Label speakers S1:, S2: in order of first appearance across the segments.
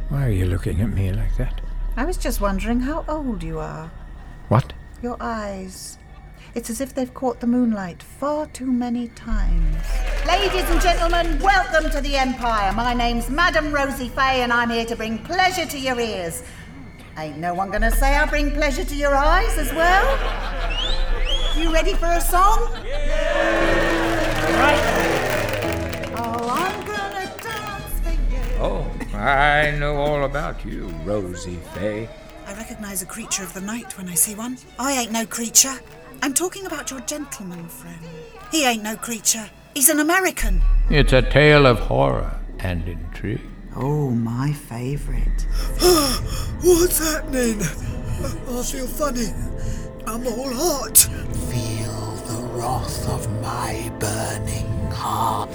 S1: Why are you looking at me like that?
S2: I was just wondering how old you are.
S1: What?
S2: Your eyes. It's as if they've caught the moonlight far too many times. Ladies and gentlemen, welcome to the Empire. My name's Madam Rosie Fay, and I'm here to bring pleasure to your ears. Ain't no one gonna say I bring pleasure to your eyes as well? You ready for a song? Right. Oh, I'm gonna dance for you.
S1: Oh, I know all about you, Rosie Fay.
S2: I recognise a creature of the night when I see one. I ain't no creature. I'm talking about your gentleman friend. He ain't no creature. He's an American.
S1: It's a tale of horror and intrigue.
S2: Oh, my favourite.
S3: What's happening? I feel funny. I'm all hot.
S4: Feel the wrath of my burning heart.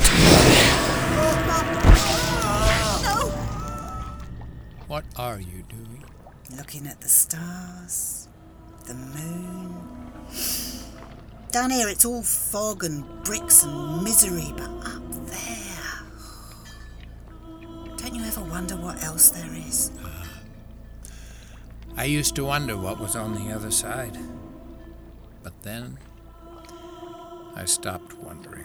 S2: No!
S5: What are you doing?
S2: Looking at the stars, the moon. Down here it's all fog and bricks and misery, but up there... Don't you ever wonder what else there is?
S5: I used to wonder what was on the other side. But then, I stopped wondering.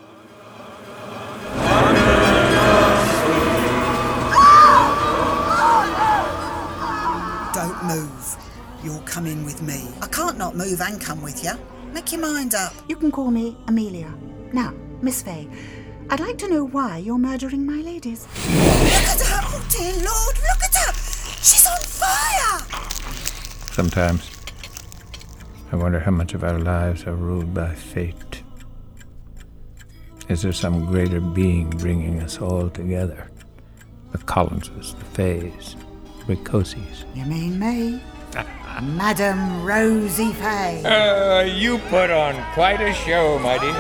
S2: Don't move. You're coming with me. I can't not move and come with you. Make your mind up. You can call me Amelia. Now, Miss Fay, I'd like to know why you're murdering my ladies. Look at her! Oh, dear Lord, look at her! She's on fire!
S1: Sometimes I wonder how much of our lives are ruled by fate. Is there some greater being bringing us all together? The Collinses, the Fays, the Ricosis.
S2: You mean me? Madam Rosie Fay.
S1: You put on quite a show, my dear.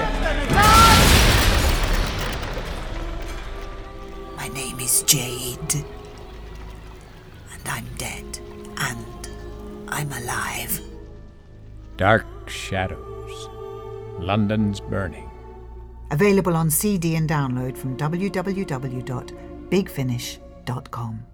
S2: My name is Jade. And I'm dead. And I'm alive.
S1: Dark Shadows. London's Burning.
S2: Available on CD and download from www.bigfinish.com.